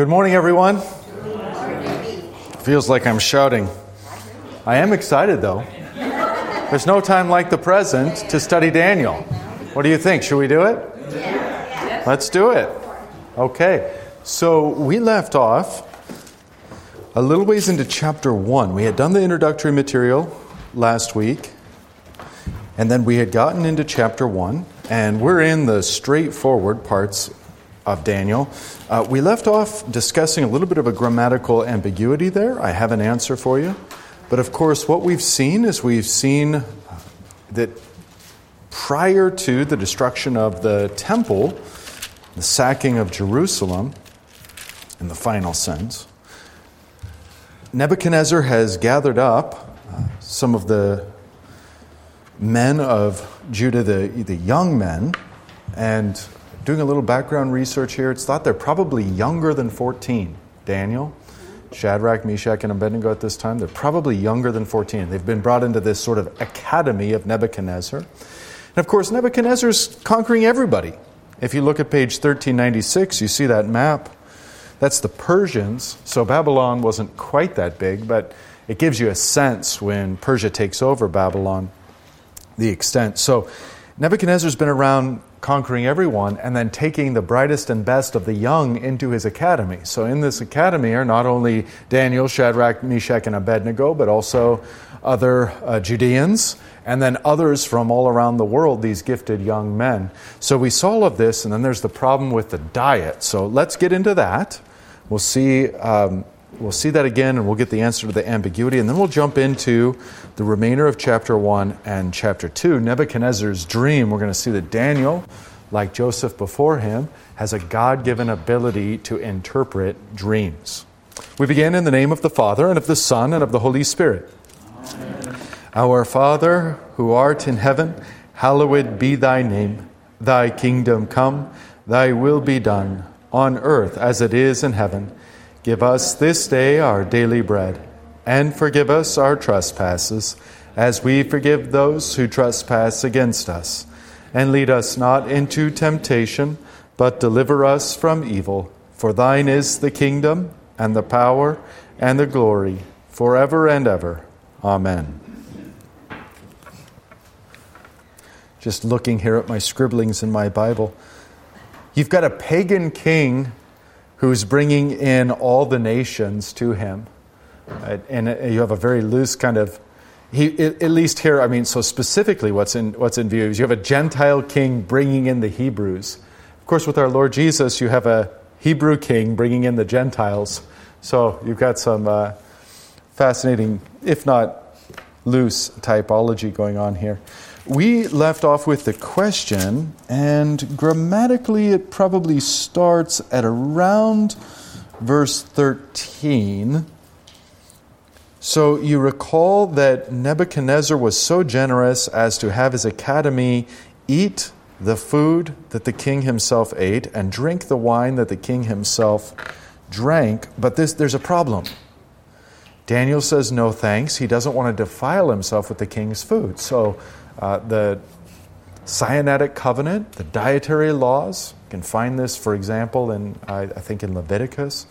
Good morning, everyone. Feels like I'm shouting. I am excited, though. There's no time like the present to study Daniel. What do you think? Should we do it? Yeah. Let's do it. Okay. So we left off a little ways into chapter 1. We had done the introductory material last week, and then we had gotten into chapter 1, and we're in the straightforward parts of Daniel. We left off discussing a little bit of a grammatical ambiguity there. I have an answer for you. But of course, what we've seen is that prior to the destruction of the temple, the sacking of Jerusalem, in the final sense, Nebuchadnezzar has gathered up some of the men of Judah, the young men, and doing a little background research here, it's thought they're probably younger than 14. Daniel, Shadrach, Meshach, and Abednego at this time, they're probably younger than 14. They've been brought into this sort of academy of Nebuchadnezzar. And of course, Nebuchadnezzar's conquering everybody. If you look at page 1396, you see that map. That's the Persians. So Babylon wasn't quite that big, but it gives you a sense when Persia takes over Babylon, the extent. So Nebuchadnezzar's been around conquering everyone and then taking the brightest and best of the young into his academy. So in this academy are not only Daniel, Shadrach, Meshach, and Abednego, but also other Judeans, and then others from all around the world, these gifted young men. So we saw all of this, and then there's the problem with the diet. So let's get into that. We'll see that again, and we'll get the answer to the ambiguity, and then we'll jump into the remainder of chapter 1 and chapter 2, Nebuchadnezzar's dream. We're going to see that Daniel, like Joseph before him, has a God-given ability to interpret dreams. We begin in the name of the Father, and of the Son, and of the Holy Spirit. Amen. Our Father, who art in heaven, hallowed be thy name. Thy kingdom come, thy will be done, on earth as it is in heaven. Give us this day our daily bread, and forgive us our trespasses, as we forgive those who trespass against us. And lead us not into temptation, but deliver us from evil. For thine is the kingdom, and the power, and the glory, forever and ever. Amen. Just looking here at my scribblings in my Bible. You've got a pagan king who's bringing in all the nations to him. And you have a very loose kind of, at least here, so specifically what's in view is you have a Gentile king bringing in the Hebrews. Of course, with our Lord Jesus, you have a Hebrew king bringing in the Gentiles. So you've got some fascinating, if not loose, typology going on here. We left off with the question, and grammatically it probably starts at around verse 13. So you recall that Nebuchadnezzar was so generous as to have his academy eat the food that the king himself ate and drink the wine that the king himself drank. But there's a problem. Daniel says no thanks. He doesn't want to defile himself with the king's food. So the Sinaitic covenant, the dietary laws, you can find this, for example, in I think in Leviticus.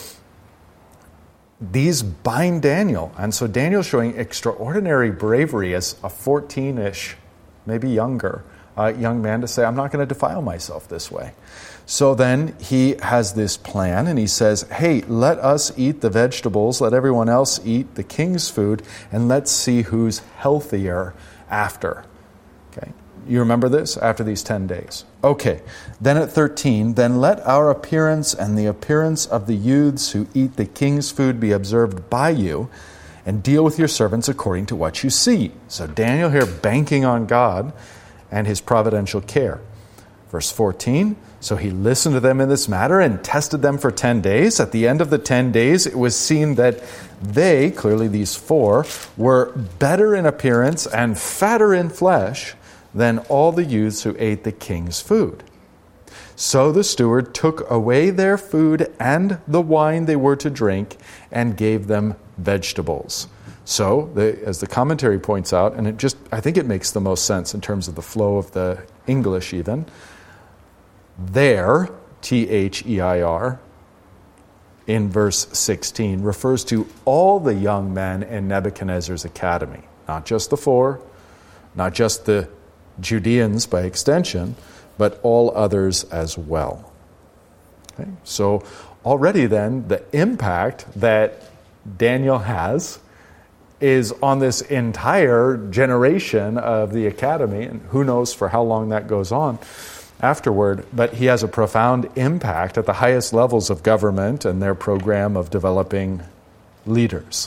These bind Daniel. And so Daniel's showing extraordinary bravery as a 14-ish, maybe younger, young man to say, I'm not going to defile myself this way. So then he has this plan, and he says, hey, let us eat the vegetables, let everyone else eat the king's food, and let's see who's healthier after. Okay, you remember this? After these 10 days. Okay, then at 13, then let our appearance and the appearance of the youths who eat the king's food be observed by you, and deal with your servants according to what you see. So Daniel here banking on God and his providential care. Verse 14, so he listened to them in this matter and tested them for 10 days. At the end of the 10 days, it was seen that they, clearly these four, were better in appearance and fatter in flesh than all the youths who ate the king's food. So the steward took away their food and the wine they were to drink and gave them vegetables. So, as the commentary points out, and I think it makes the most sense in terms of the flow of the English even, there, Their, in verse 16 refers to all the young men in Nebuchadnezzar's academy, not just the four, not just the Judeans by extension, but all others as well. Okay? So already then, the impact that Daniel has is on this entire generation of the academy, and who knows for how long that goes on afterward, but he has a profound impact at the highest levels of government and their program of developing leaders.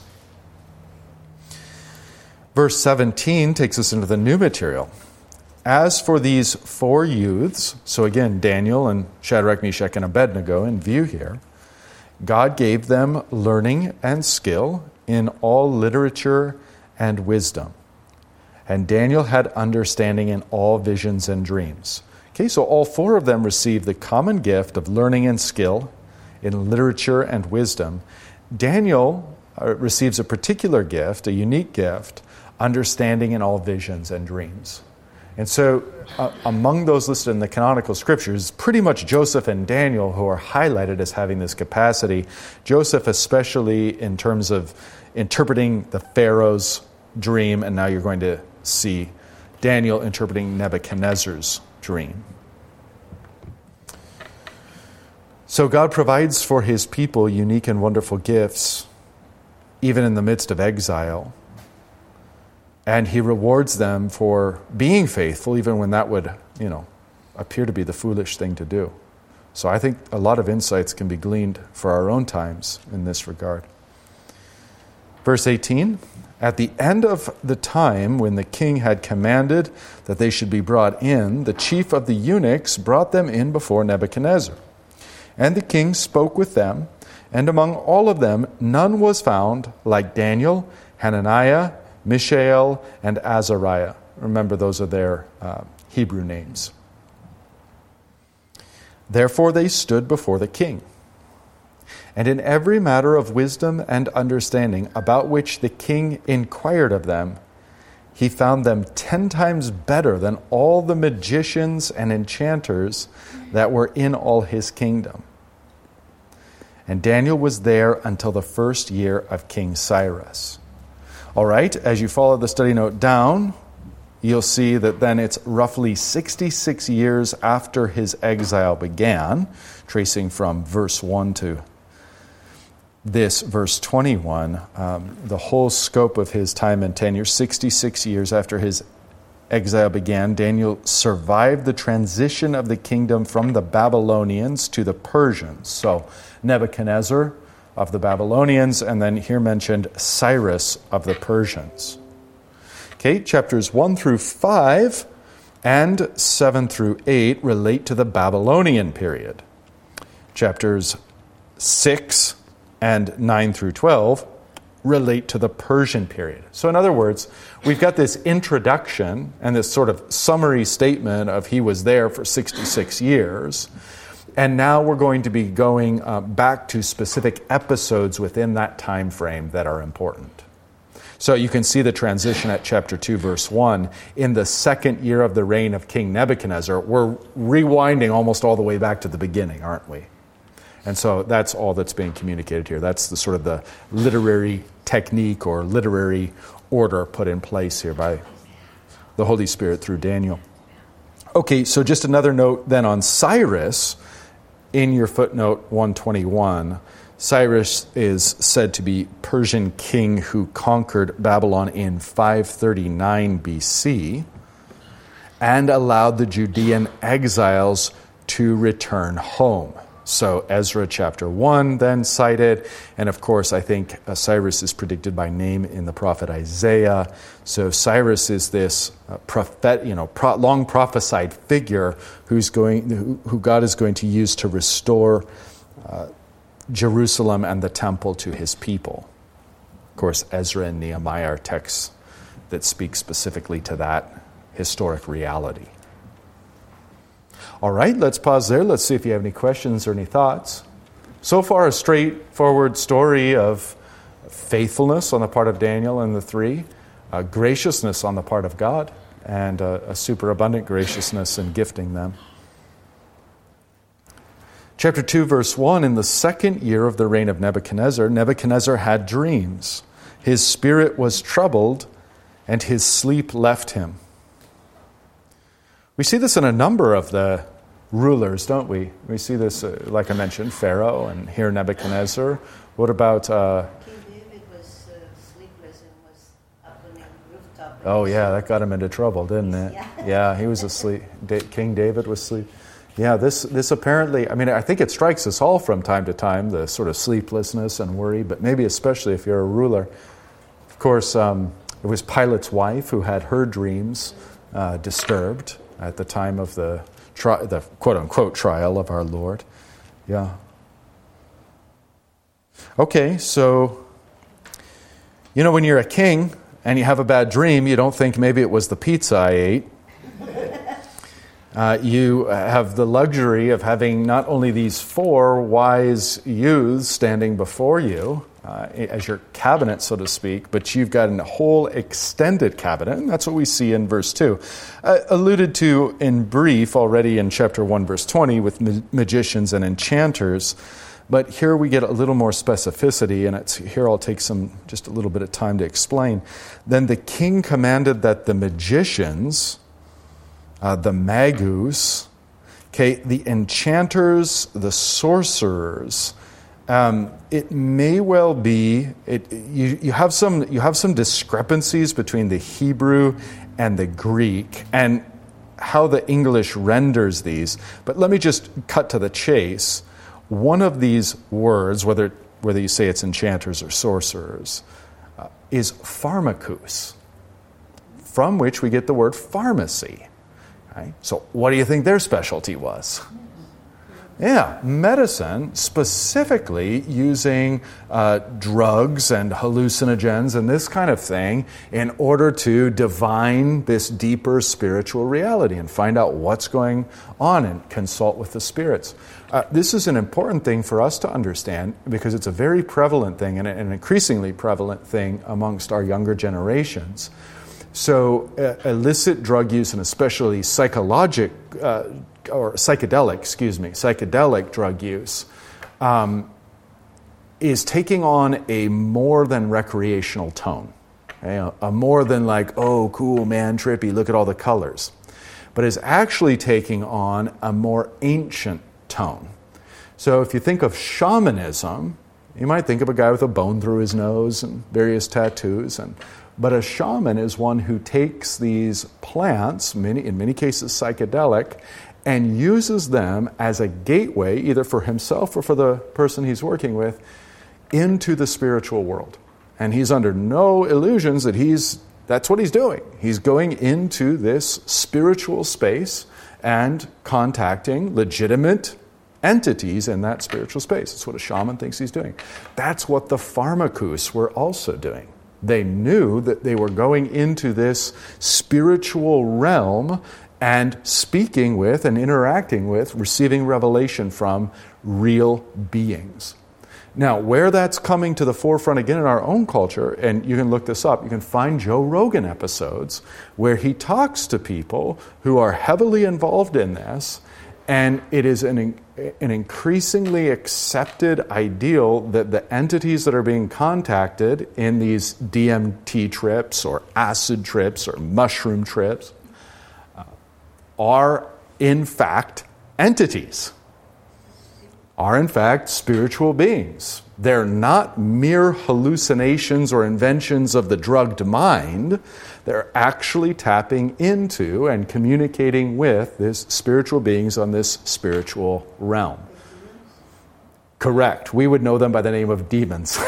Verse 17 takes us into the new material. As for these four youths, so again, Daniel and Shadrach, Meshach, and Abednego in view here, God gave them learning and skill in all literature and wisdom. And Daniel had understanding in all visions and dreams. Okay, so all four of them received the common gift of learning and skill in literature and wisdom. Daniel receives a particular gift, a unique gift, understanding in all visions and dreams. And so among those listed in the canonical scriptures, pretty much Joseph and Daniel who are highlighted as having this capacity. Joseph especially in terms of interpreting the Pharaoh's dream, and now you're going to see Daniel interpreting Nebuchadnezzar's dream. So God provides for his people unique and wonderful gifts, even in the midst of exile. And he rewards them for being faithful, even when that would, appear to be the foolish thing to do. So I think a lot of insights can be gleaned for our own times in this regard. Verse 18, at the end of the time when the king had commanded that they should be brought in, the chief of the eunuchs brought them in before Nebuchadnezzar. And the king spoke with them, and among all of them none was found like Daniel, Hananiah, Mishael, and Azariah. Remember, those are their Hebrew names. Therefore they stood before the king. And in every matter of wisdom and understanding about which the king inquired of them, he found them 10 times better than all the magicians and enchanters that were in all his kingdom. And Daniel was there until the first year of King Cyrus. All right, as you follow the study note down, you'll see that then it's roughly 66 years after his exile began, tracing from verse 1 to this verse 21, the whole scope of his time and tenure, 66 years after his exile began, Daniel survived the transition of the kingdom from the Babylonians to the Persians. So Nebuchadnezzar of the Babylonians, and then here mentioned Cyrus of the Persians. Okay, chapters 1 through 5 and 7 through 8 relate to the Babylonian period. Chapters 6 and 9 through 12 relate to the Persian period. So in other words, we've got this introduction and this sort of summary statement of he was there for 66 years. And now we're going to be going back to specific episodes within that time frame that are important. So you can see the transition at chapter 2, verse 1. In the second year of the reign of King Nebuchadnezzar, we're rewinding almost all the way back to the beginning, aren't we? And so that's all that's being communicated here. That's the sort of the literary technique or literary order put in place here by the Holy Spirit through Daniel. Okay, so just another note then on Cyrus. In your footnote 121, Cyrus is said to be Persian king who conquered Babylon in 539 BC and allowed the Judean exiles to return home. So Ezra chapter 1 then cited, and of course I think Cyrus is predicted by name in the prophet Isaiah. So Cyrus is this long prophesied figure who God is going to use to restore Jerusalem and the temple to his people. Of course, Ezra and Nehemiah are texts that speak specifically to that historic reality. All right, let's pause there. Let's see if you have any questions or any thoughts. So far, a straightforward story of faithfulness on the part of Daniel and the three, graciousness on the part of God, and a superabundant graciousness in gifting them. Chapter 2, verse 1, in the second year of the reign of Nebuchadnezzar, Nebuchadnezzar had dreams. His spirit was troubled, and his sleep left him. We see this in a number of the rulers, don't we? We see this, like I mentioned, Pharaoh, and here Nebuchadnezzar. What about... King David was sleepless and was up on the rooftop. Oh, yeah, that got him into trouble, didn't it? Yeah, he was asleep. King David was asleep. Yeah, this apparently, I think it strikes us all from time to time, the sort of sleeplessness and worry, but maybe especially if you're a ruler. Of course, it was Pilate's wife who had her dreams disturbed at the time of the quote-unquote trial of our Lord. Yeah. Okay, so, when you're a king and you have a bad dream, you don't think maybe it was the pizza I ate. You have the luxury of having not only these 4 wise youths standing before you as your cabinet, so to speak, but you've got a whole extended cabinet, and that's what we see in verse 2. Alluded to in brief already in chapter 1, verse 20, with magicians and enchanters, but here we get a little more specificity, and here I'll take just a little bit of time to explain. Then the king commanded that the magicians... the magus, the enchanters, the sorcerers. It may well be you have some discrepancies between the Hebrew and the Greek and how the English renders these. But let me just cut to the chase. One of these words, whether you say it's enchanters or sorcerers, is pharmakus, from which we get the word pharmacy. Right? So what do you think their specialty was? Yeah, medicine, specifically using drugs and hallucinogens and this kind of thing in order to divine this deeper spiritual reality and find out what's going on and consult with the spirits. This is an important thing for us to understand because it's a very prevalent thing and an increasingly prevalent thing amongst our younger generations. So illicit drug use and especially psychedelic drug use is taking on a more than recreational tone. Okay? A more than like, oh, cool, man, trippy, look at all the colors. But is actually taking on a more ancient tone. So if you think of shamanism, you might think of a guy with a bone through his nose and various tattoos. But a shaman is one who takes these plants, in many cases psychedelic, and uses them as a gateway, either for himself or for the person he's working with, into the spiritual world. And he's under no illusions that that's what he's doing. He's going into this spiritual space and contacting legitimate entities in that spiritual space. That's what a shaman thinks he's doing. That's what the pharmakus were also doing. They knew that they were going into this spiritual realm and speaking with and interacting with, receiving revelation from real beings. Now, where that's coming to the forefront again in our own culture, and you can look this up, you can find Joe Rogan episodes where he talks to people who are heavily involved in this, and it is an increasingly accepted ideal that the entities that are being contacted in these DMT trips or acid trips or mushroom trips are in fact entities, are in fact spiritual beings. They're not mere hallucinations or inventions of the drugged mind. They're actually tapping into and communicating with these spiritual beings on this spiritual realm. Correct. We would know them by the name of demons.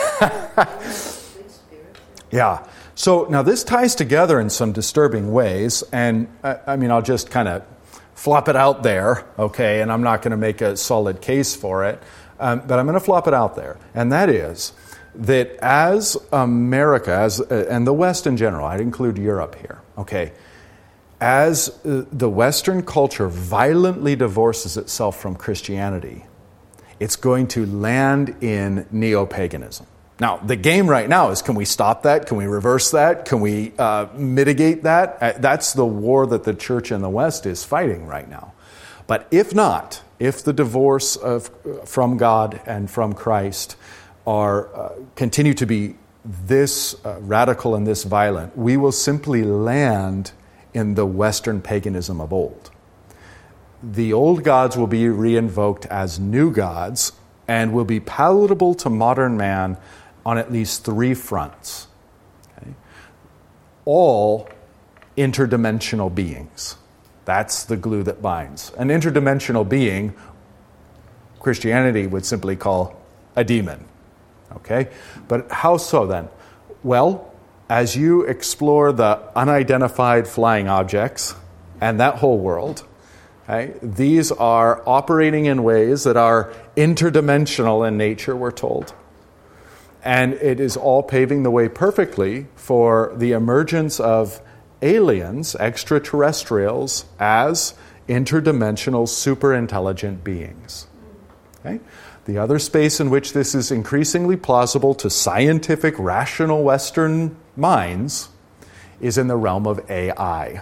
Yeah. So now this ties together in some disturbing ways, and I'll just kind of flop it out there, okay, and I'm not going to make a solid case for it, but I'm going to flop it out there, and that is that as America, and the West in general, I'd include Europe here, okay, as the Western culture violently divorces itself from Christianity, it's going to land in neo-paganism. Now, the game right now is, can we stop that? Can we reverse that? Can we mitigate that? That's the war that the church in the West is fighting right now. But if not, if the divorce from God and from Christ continue to be this radical and this violent, we will simply land in the Western paganism of old. The old gods will be reinvoked as new gods and will be palatable to modern man on at least 3 fronts. Okay? All interdimensional beings. That's the glue that binds. An interdimensional being, Christianity would simply call a demon. Okay? But how so then? Well, as you explore the unidentified flying objects and that whole world, okay, these are operating in ways that are interdimensional in nature, we're told. And it is all paving the way perfectly for the emergence of aliens, extraterrestrials, as interdimensional superintelligent beings. Okay? The other space in which this is increasingly plausible to scientific, rational Western minds is in the realm of AI.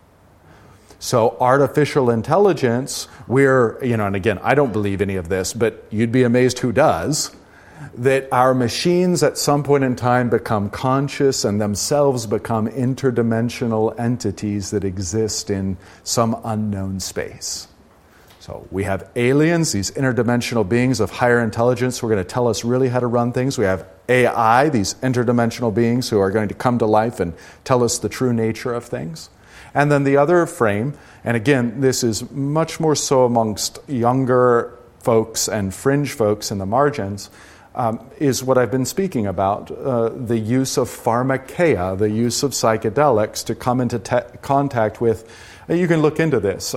So artificial intelligence, and again, I don't believe any of this, but you'd be amazed who does, that our machines at some point in time become conscious and themselves become interdimensional entities that exist in some unknown space. So we have aliens, these interdimensional beings of higher intelligence who are going to tell us really how to run things. We have AI, these interdimensional beings who are going to come to life and tell us the true nature of things. And then the other frame, and again, this is much more so amongst younger folks and fringe folks in the margins, is what I've been speaking about, the use of pharmakeia, the use of psychedelics to come into contact with. You can look into this.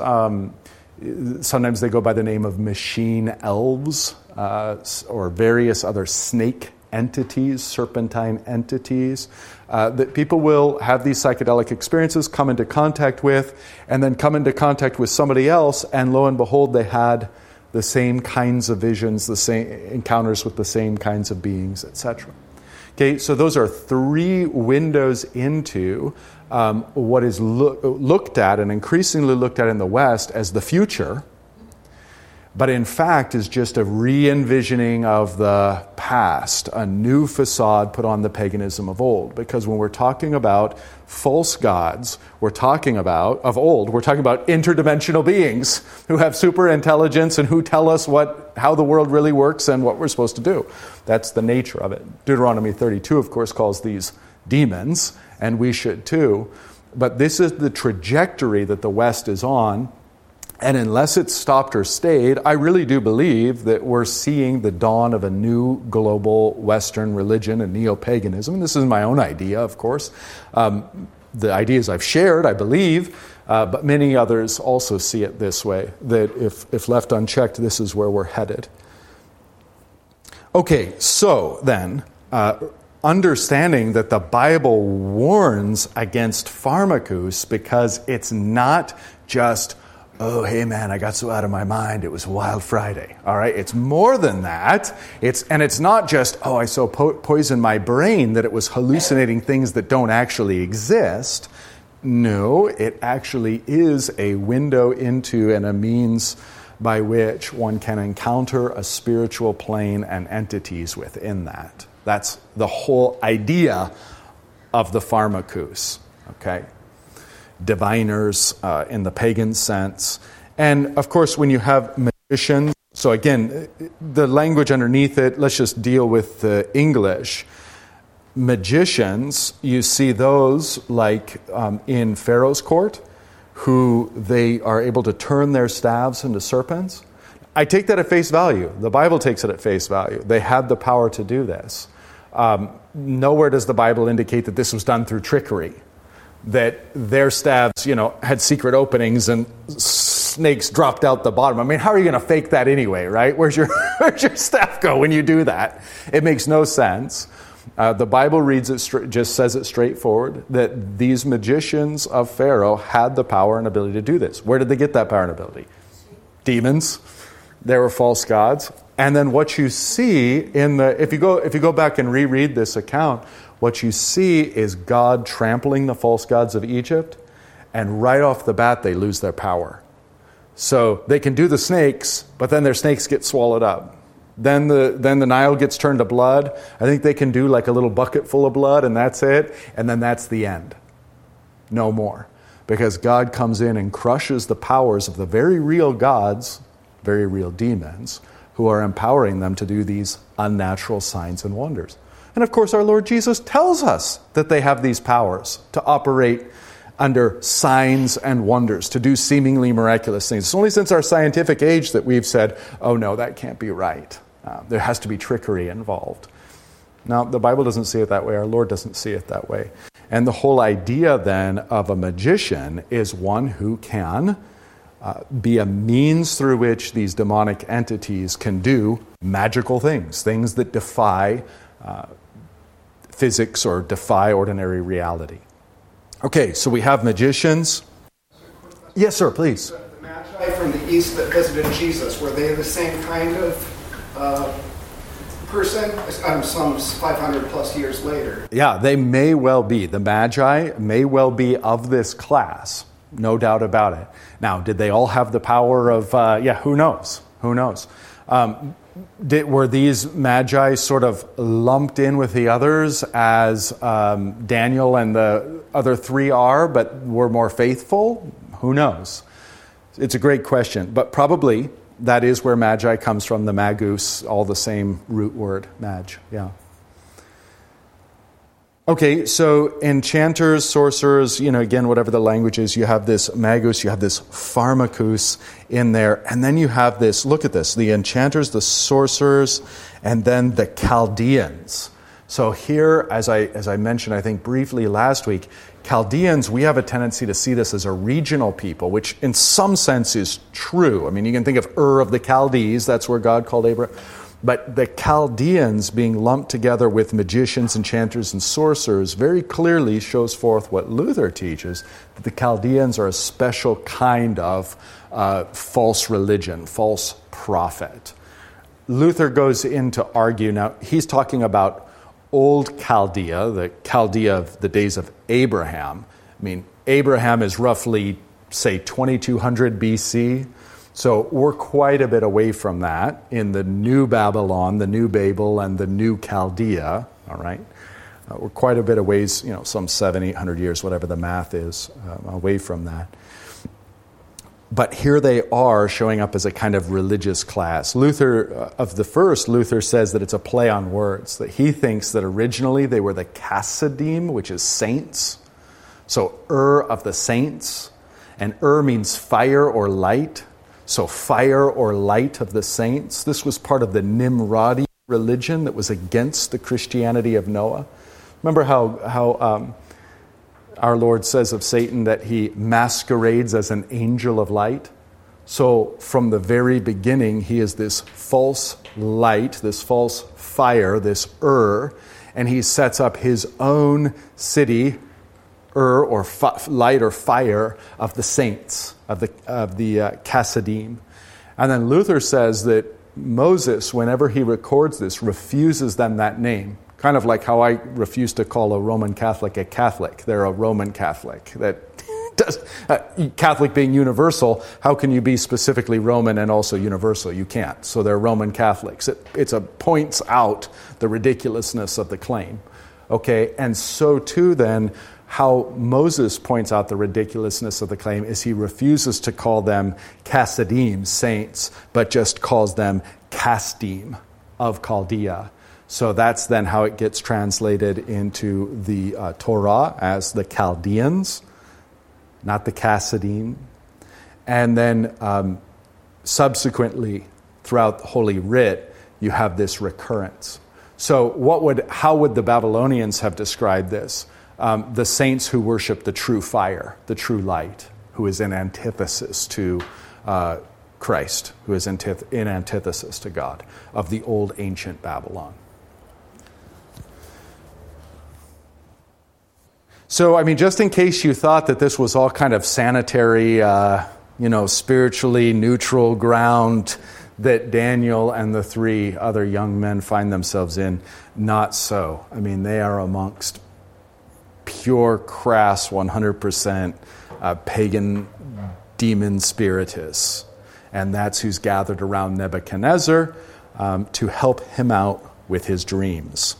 Sometimes they go by the name of machine elves or various other snake entities, serpentine entities, that people will have these psychedelic experiences, come into contact with, and then come into contact with somebody else, and lo and behold, they had the same kinds of visions, the same encounters with the same kinds of beings, etc. Okay, so those are 3 windows into what is looked at and increasingly looked at in the West as the future, but in fact is just a re-envisioning of the past, a new facade put on the paganism of old. Because when we're talking about false gods, we're talking about interdimensional beings who have super intelligence and who tell us how the world really works and what we're supposed to do. That's the nature of it. Deuteronomy 32, of course, calls these demons, and we should too. But this is the trajectory that the West is on. And unless it's stopped or stayed, I really do believe that we're seeing the dawn of a new global Western religion and neo-paganism. And this is my own idea, of course. The ideas I've shared, I believe, but many others also see it this way, that if left unchecked, this is where we're headed. Okay, so then, understanding that the Bible warns against pharmakous because it's not just, oh, hey man, I got so out of my mind, it was Wild Friday. All right, it's more than that. It's not just, oh, I so poisoned my brain that it was hallucinating things that don't actually exist. No, it actually is a window into and a means by which one can encounter a spiritual plane and entities within that. That's the whole idea of the pharmakous, okay? Diviners in the pagan sense. And of course, when you have magicians, so again, the language underneath it, let's just deal with the English. Magicians, you see those like in Pharaoh's court, who they are able to turn their staves into serpents. I take that at face value. The Bible takes it at face value. They had the power to do this. Nowhere does the Bible indicate that this was done through trickery, that their staves, had secret openings and snakes dropped out the bottom. I mean, how are you going to fake that anyway, right? Where's your staff go when you do that? It makes no sense. The Bible reads it just says it straightforward that these magicians of Pharaoh had the power and ability to do this. Where did they get that power and ability? Demons. They were false gods. And then what you see if you go back and reread this account, what you see is God trampling the false gods of Egypt, and right off the bat they lose their power. So they can do the snakes, but then their snakes get swallowed up. Then the Nile gets turned to blood. I think they can do like a little bucket full of blood, and that's it. And then that's the end. No more. Because God comes in and crushes the powers of the very real gods, very real demons, who are empowering them to do these unnatural signs and wonders. And of course, our Lord Jesus tells us that they have these powers to operate under signs and wonders, to do seemingly miraculous things. It's only since our scientific age that we've said, oh no, that can't be right. There has to be trickery involved. Now, the Bible doesn't see it that way. Our Lord doesn't see it that way. And the whole idea then of a magician is one who can be a means through which these demonic entities can do magical things, things that defy physics or defy ordinary reality. Okay, so we have magicians. Yes, sir, please. The Magi from the east that visited Jesus, were they the same kind of person? Some 500 plus years later. Yeah, they may well be. The Magi may well be of this class, no doubt about it. Now, did they all have the power of, who knows? Who knows? Were these Magi sort of lumped in with the others as Daniel and the other three are, but were more faithful? Who knows? It's a great question, but probably that is where Magi comes from, the magus, all the same root word, mag, yeah. Okay, so enchanters, sorcerers, again, whatever the language is, you have this magus, you have this pharmacus in there, and then you have this, look at this, the enchanters, the sorcerers, and then the Chaldeans. So here, as I mentioned, I think briefly last week, Chaldeans, we have a tendency to see this as a regional people, which in some sense is true. I mean, you can think of Ur of the Chaldees, that's where God called Abraham. But the Chaldeans being lumped together with magicians, enchanters, and sorcerers very clearly shows forth what Luther teaches, that the Chaldeans are a special kind of false religion, false prophet. Luther goes in to argue, now he's talking about old Chaldea, the Chaldea of the days of Abraham. I mean, Abraham is roughly, say, 2200 BC. So we're quite a bit away from that in the new Babylon, the new Babel, and the new Chaldea, all right? We're quite a bit of ways, some 700-800 years, whatever the math is, away from that. But here they are showing up as a kind of religious class. Luther says that it's a play on words, that he thinks that originally they were the Chassidim, which is saints. So of the saints, and means fire or light. So fire or light of the saints. This was part of the Nimrodi religion that was against the Christianity of Noah. Remember how our Lord says of Satan that he masquerades as an angel of light? So from the very beginning, he is this false light, this false fire, this and he sets up his own city, or light or fire of the saints, of the Chassidim. And then Luther says that Moses, whenever he records this, refuses them that name. Kind of like how I refuse to call a Roman Catholic a Catholic. They're a Roman Catholic. That does, Catholic being universal, how can you be specifically Roman and also universal? You can't. So they're Roman Catholics. It points out the ridiculousness of the claim. Okay, and so too then, how Moses points out the ridiculousness of the claim is he refuses to call them Chassidim, saints, but just calls them Kasdim of Chaldea. So that's then how it gets translated into the Torah as the Chaldeans, not the Chassidim. And then subsequently, throughout the Holy Writ, you have this recurrence. So how would the Babylonians have described this? The saints who worship the true fire, the true light, who is in antithesis to Christ, who is in antithesis to God, of the old ancient Babylon. So, just in case you thought that this was all kind of sanitary, spiritually neutral ground that Daniel and the three other young men find themselves in, not so. They are amongst pure, crass, 100% pagan demon spiritus. And that's who's gathered around Nebuchadnezzar to help him out with his dreams.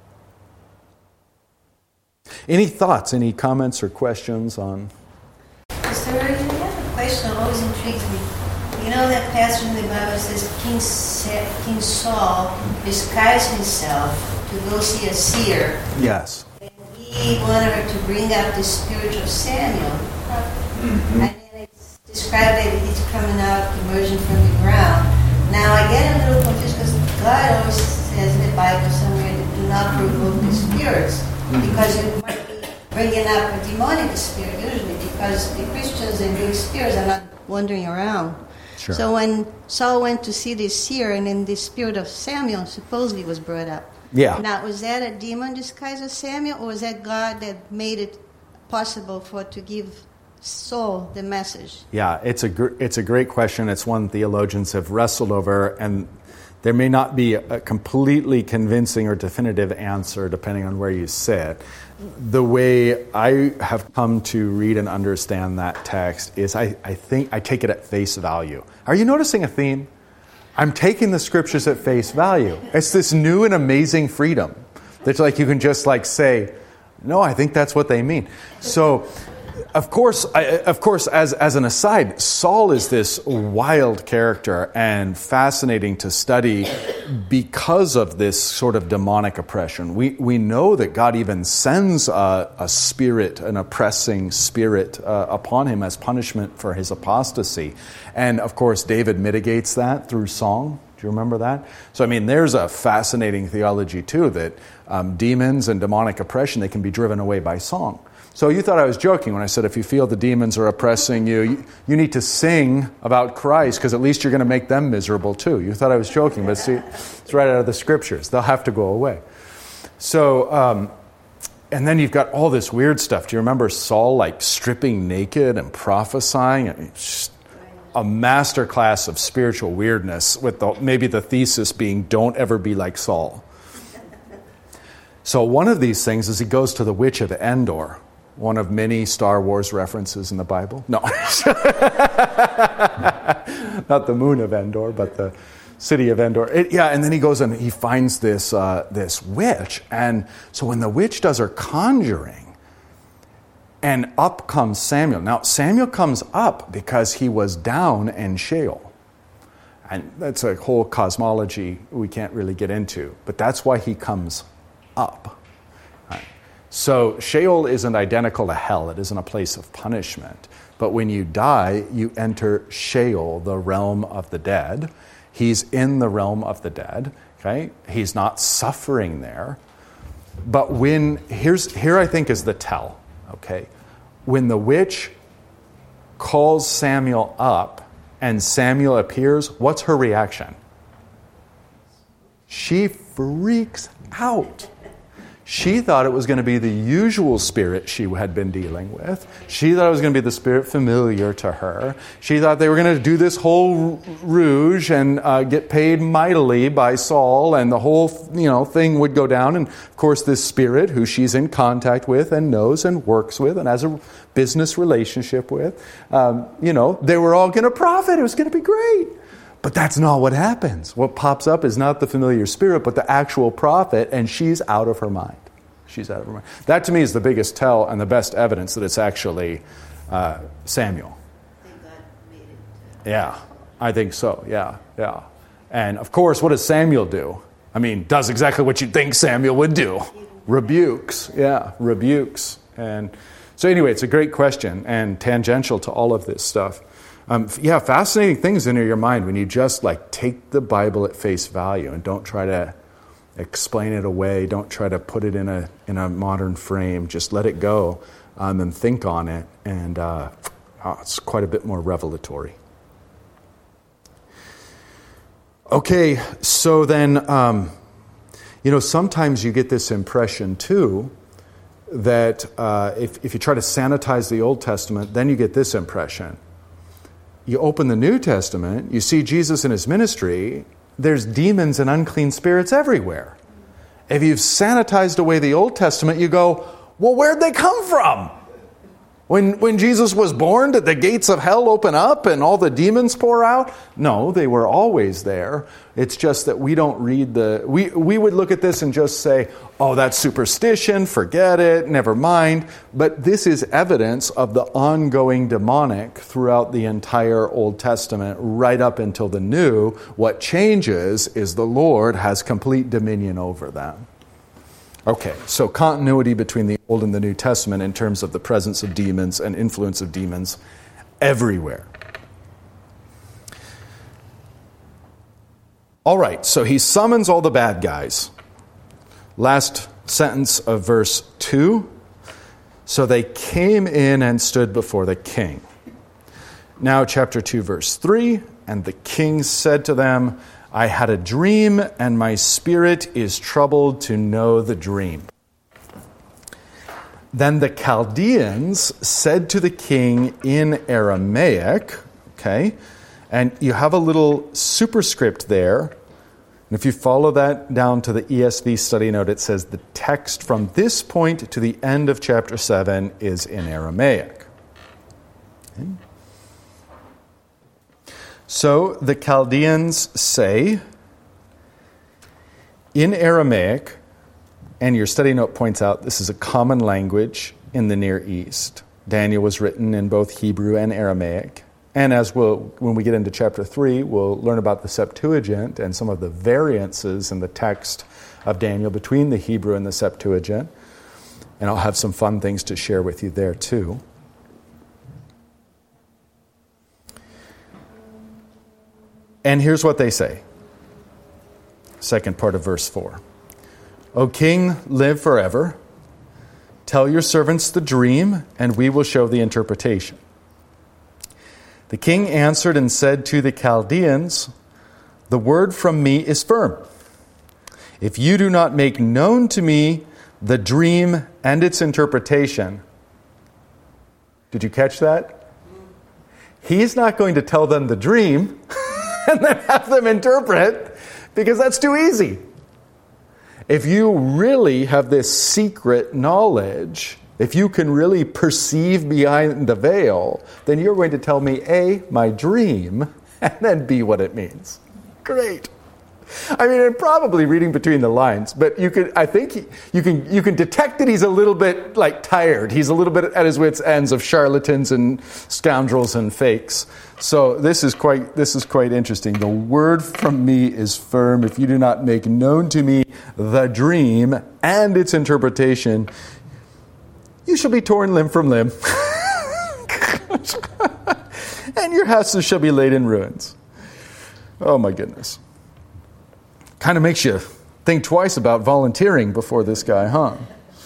Any thoughts, any comments or questions on? Mr. Murray, I have a question that always intrigues me. You know that passage in the Bible says King Saul disguised himself to go see a seer. Yes. And he wanted her to bring out the spirit of Samuel. Mm-hmm. And then it's described that he's coming out, emerging from the ground. Now I get a little confused because God always says in the Bible somewhere that do not provoke the spirits. Because you might be bringing up a demonic spirit usually, because the Christians and good spirits are not wandering around. Sure. So when Saul went to see this seer, and then the spirit of Samuel supposedly was brought up. Yeah. Now, was that a demon disguised as Samuel, or was that God that made it possible to give Saul the message? Yeah, it's a great question. It's one theologians have wrestled over, and there may not be a completely convincing or definitive answer depending on where you sit. The way I have come to read and understand that text is I think I take it at face value. Are you noticing a theme? I'm taking the scriptures at face value. It's this new and amazing freedom. That's like you can just like say, no, I think that's what they mean. So, of course, as an aside, Saul is this wild character and fascinating to study because of this sort of demonic oppression. We know that God even sends a spirit, an oppressing spirit upon him as punishment for his apostasy. And of course, David mitigates that through song. Do you remember that? So, I mean, there's a fascinating theology too that demons and demonic oppression, they can be driven away by song. So you thought I was joking when I said if you feel the demons are oppressing you, you need to sing about Christ because at least you're going to make them miserable too. You thought I was joking, but see, it's right out of the scriptures. They'll have to go away. So, and then you've got all this weird stuff. Do you remember Saul like stripping naked and prophesying? I mean, just a master class of spiritual weirdness with maybe the thesis being don't ever be like Saul. So one of these things is he goes to the witch of Endor. One of many Star Wars references in the Bible. No. Not the moon of Endor, but the city of Endor. And then he goes and he finds this witch. And so when the witch does her conjuring, and up comes Samuel. Now, Samuel comes up because he was down in Sheol. And that's a whole cosmology we can't really get into. But that's why he comes up. So Sheol isn't identical to hell. It isn't a place of punishment. But when you die, you enter Sheol, the realm of the dead. He's in the realm of the dead. Okay, he's not suffering there. But here I think is the tell. Okay, when the witch calls Samuel up and Samuel appears, what's her reaction? She freaks out. She thought it was going to be the usual spirit she had been dealing with. She thought it was going to be the spirit familiar to her. She thought they were going to do this whole rouge and get paid mightily by Saul, and the whole thing would go down. And of course, this spirit, who she's in contact with and knows and works with and has a business relationship with, they were all going to profit. It was going to be great. But that's not what happens. What pops up is not the familiar spirit, but the actual prophet, and she's out of her mind. She's out of her mind. That to me is the biggest tell and the best evidence that it's actually Samuel. I think God made it. Yeah, I think so. Yeah. And of course, what does Samuel do? I mean, does exactly what you'd think Samuel would do. Rebukes. And so anyway, it's a great question and tangential to all of this stuff. Fascinating things enter your mind when you just take the Bible at face value and don't try to explain it away. Don't try to put it in a modern frame. Just let it go and think on it, and it's quite a bit more revelatory. Okay, so then sometimes you get this impression too that if you try to sanitize the Old Testament, then you get this impression. You open the New Testament, you see Jesus in his ministry, there's demons and unclean spirits everywhere. If you've sanitized away the Old Testament, you go, well, where'd they come from? When Jesus was born, did the gates of hell open up and all the demons pour out? No, they were always there. It's just that we don't read we would look at this and just say, oh, that's superstition, forget it, never mind. But this is evidence of the ongoing demonic throughout the entire Old Testament, right up until the New. What changes is the Lord has complete dominion over them. Okay, so continuity between the Old and the New Testament in terms of the presence of demons and influence of demons everywhere. All right, so he summons all the bad guys. Last sentence of verse 2. So they came in and stood before the king. Now chapter 2, verse 3. And the king said to them, I had a dream, and my spirit is troubled to know the dream. Then the Chaldeans said to the king in Aramaic, okay, and you have a little superscript there. And if you follow that down to the ESV study note, it says the text from this point to the end of chapter 7 is in Aramaic. Okay. So the Chaldeans say, in Aramaic, and your study note points out this is a common language in the Near East. Daniel was written in both Hebrew and Aramaic. And when we get into chapter 3, we'll learn about the Septuagint and some of the variances in the text of Daniel between the Hebrew and the Septuagint. And I'll have some fun things to share with you there too. And here's what they say. Second part of verse 4. O king, live forever. Tell your servants the dream, and we will show the interpretation. The king answered and said to the Chaldeans, the word from me is firm. If you do not make known to me the dream and its interpretation. Did you catch that? He's not going to tell them the dream and then have them interpret, because that's too easy. If you really have this secret knowledge, if you can really perceive behind the veil, then you're going to tell me A, my dream, and then B, what it means. Great. I mean, and probably reading between the lines, but you can detect that he's a little bit tired. He's a little bit at his wits' ends of charlatans and scoundrels and fakes. So this is quite interesting. The word from me is firm. If you do not make known to me the dream and its interpretation, you shall be torn limb from limb, and your houses shall be laid in ruins. Oh my goodness. Kind of makes you think twice about volunteering before this guy, huh?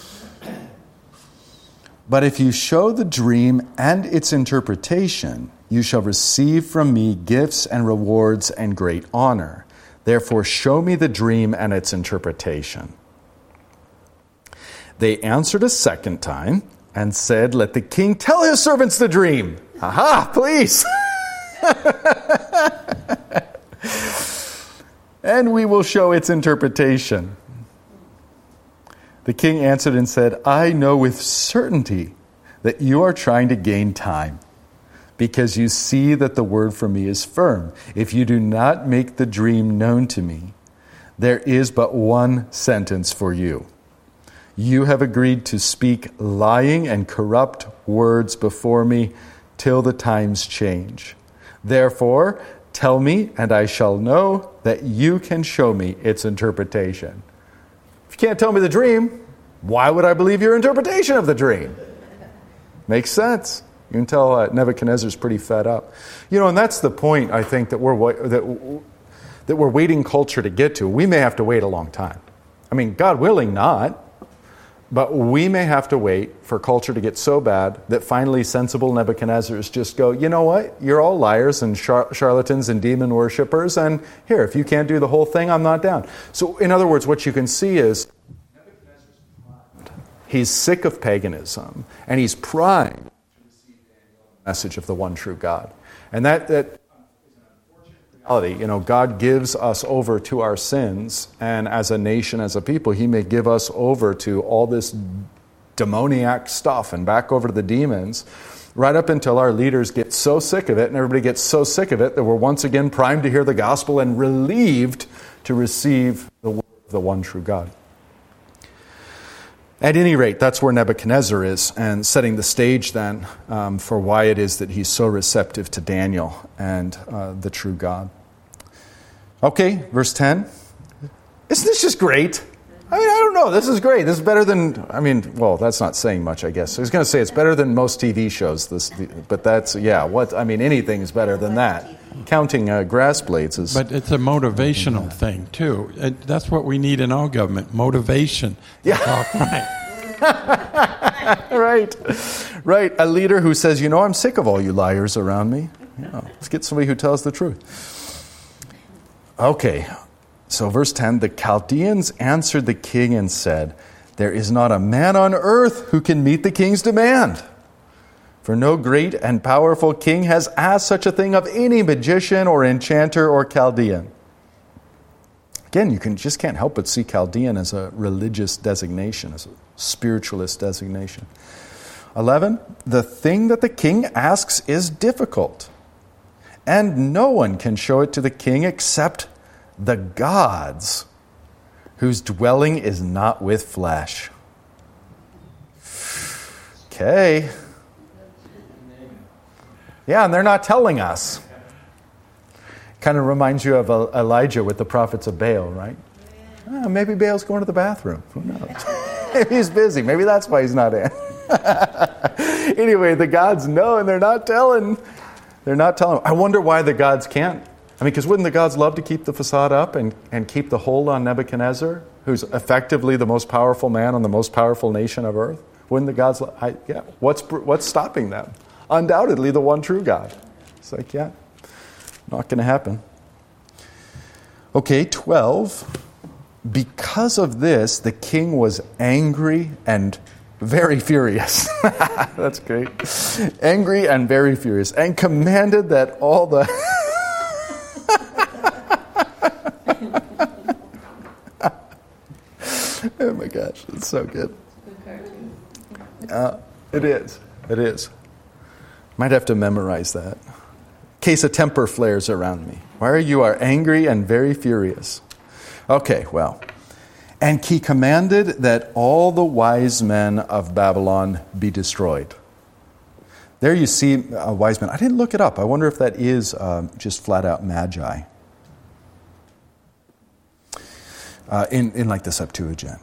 But if you show the dream and its interpretation, you shall receive from me gifts and rewards and great honor. Therefore, show me the dream and its interpretation. They answered a second time and said, let the king tell his servants the dream. Aha, please. And we will show its interpretation. The king answered and said, I know with certainty that you are trying to gain time, because you see that the word from me is firm. If you do not make the dream known to me, there is but one sentence for you. You have agreed to speak lying and corrupt words before me till the times change. Therefore, tell me, and I shall know that you can show me its interpretation. If you can't tell me the dream, why would I believe your interpretation of the dream? Makes sense. You can tell Nebuchadnezzar's pretty fed up. And that's the point, I think, that we're waiting culture to get to. We may have to wait a long time. I mean, God willing not. But we may have to wait for culture to get so bad that finally sensible Nebuchadnezzars just go, you know what? You're all liars and charlatans and demon worshippers, and here, if you can't do the whole thing, I'm not down. So in other words, what you can see is Nebuchadnezzar's primed. He's sick of paganism, and he's primed to receive the message of the one true God. And that is an unfortunate reality. God gives us over to our sins, and as a nation, as a people, he may give us over to all this demoniac stuff and back over to the demons, right up until our leaders get so sick of it and everybody gets so sick of it that we're once again primed to hear the gospel and relieved to receive the word of the one true God. At any rate, that's where Nebuchadnezzar is, and setting the stage then for why it is that he's so receptive to Daniel and the true God. Okay, verse 10. Isn't this just great? I mean, I don't know. This is great. This is better than, well, that's not saying much, I guess. I was going to say it's better than most TV shows. But that's, anything is better than that. Counting grass blades is... But it's a motivational thing, too. That's what we need in our government, motivation. Yeah. Right. A leader who says, I'm sick of all you liars around me. Let's get somebody who tells the truth. Okay. So verse 10, the Chaldeans answered the king and said, there is not a man on earth who can meet the king's demand. For no great and powerful king has asked such a thing of any magician or enchanter or Chaldean. Again, you just can't help but see Chaldean as a religious designation, as a spiritualist designation. 11, the thing that the king asks is difficult, and no one can show it to the king except the gods, whose dwelling is not with flesh. Okay. Yeah, and they're not telling us. Kind of reminds you of Elijah with the prophets of Baal, right? Maybe Baal's going to the bathroom. Who knows? Maybe he's busy. Maybe that's why he's not in. Anyway, the gods know, and they're not telling. They're not telling. I wonder why the gods can't. Because wouldn't the gods love to keep the facade up and keep the hold on Nebuchadnezzar, who's effectively the most powerful man on the most powerful nation of earth? Wouldn't the gods... What's stopping them? Undoubtedly the one true God. It's like, not going to happen. Okay, 12. Because of this, the king was angry and very furious. That's great. Angry and very furious. And commanded that all the... Oh my gosh, it's so good. It is. Might have to memorize that. In case a temper flares around me. Why you are angry and very furious. Okay, well. And he commanded that all the wise men of Babylon be destroyed. There you see wise men. I didn't look it up. I wonder if that is just flat out magi. In like the Septuagint.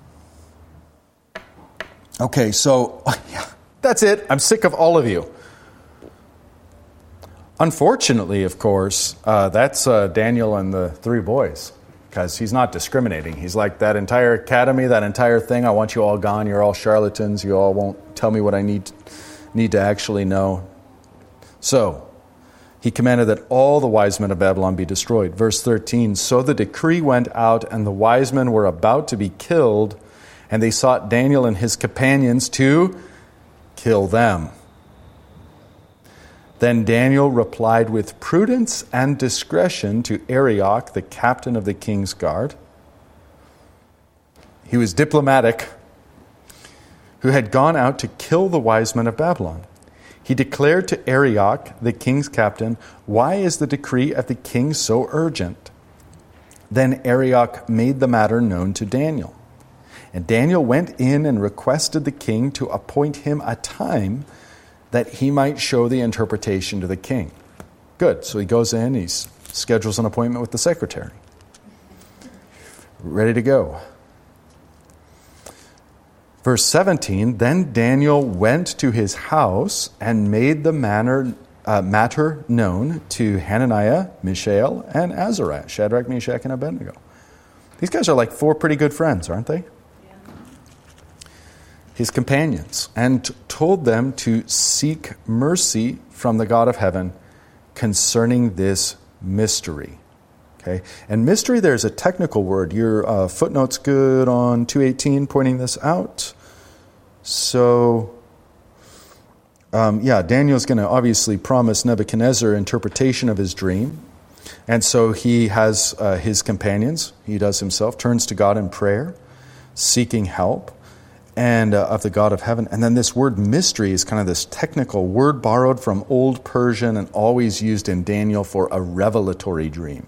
Okay, so that's it. I'm sick of all of you. Unfortunately, of course, that's Daniel and the three boys, because he's not discriminating. He's like, that entire academy, that entire thing, I want you all gone. You're all charlatans. You all won't tell me what I need to actually know. So he commanded that all the wise men of Babylon be destroyed. Verse 13, so the decree went out, and the wise men were about to be killed, and they sought Daniel and his companions to kill them. Then Daniel replied with prudence and discretion to Arioch, the captain of the king's guard. He was diplomatic, who had gone out to kill the wise men of Babylon. He declared to Arioch, the king's captain, why is the decree of the king so urgent? Then Arioch made the matter known to Daniel. And Daniel went in and requested the king to appoint him a time that he might show the interpretation to the king. Good. So he goes in, he schedules an appointment with the secretary. Ready to go. Verse 17, then Daniel went to his house and made the matter known to Hananiah, Mishael, and Azariah, Shadrach, Meshach, and Abednego. These guys are like four pretty good friends, aren't they? His companions, and told them to seek mercy from the God of heaven concerning this mystery. Okay, and mystery, there's a technical word. Your footnote's good on 218 pointing this out. So, Daniel's going to obviously promise Nebuchadnezzar interpretation of his dream. And so he has his companions, he does himself, turns to God in prayer, seeking help. and of the God of heaven. And then this word mystery is kind of this technical word borrowed from Old Persian and always used in Daniel for a revelatory dream.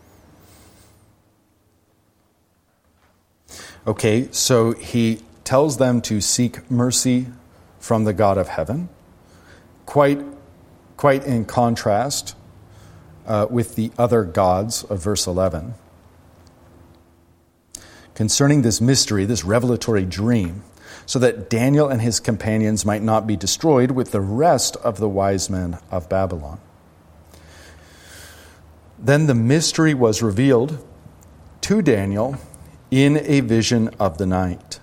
Okay, so he tells them to seek mercy from the God of heaven, quite in contrast with the other gods of verse 11. Concerning this mystery, this revelatory dream, so that Daniel and his companions might not be destroyed with the rest of the wise men of Babylon. Then the mystery was revealed to Daniel in a vision of the night.